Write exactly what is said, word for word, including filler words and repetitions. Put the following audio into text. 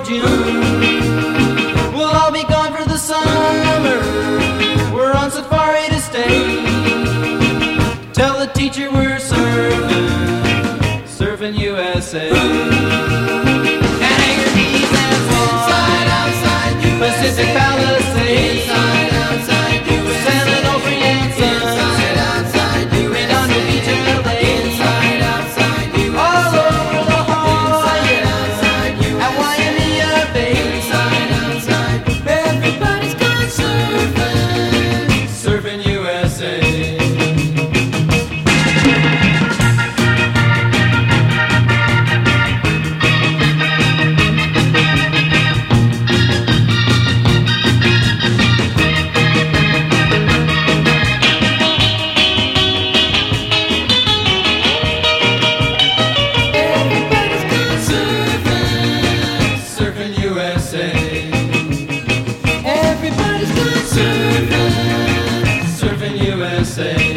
June. We'll all be gone for the summer. We're on safari to stay. Tell the teacher we're surfing, surfing U S A. And hang your knees and fly inside, outside, U S A. Pacific Palisades. Inside, outside, U S A. San Onofre and Sun. Inside, outside, U S A. Redondo Beach, L A. Inside, outside, U S A. All over the Hawaiian. Inside, outside, U S A. At Waimea Bay. Inside, outside, everybody's gone surfing, surfing U S A. U S A. Everybody's gone surfing, surfing U S A.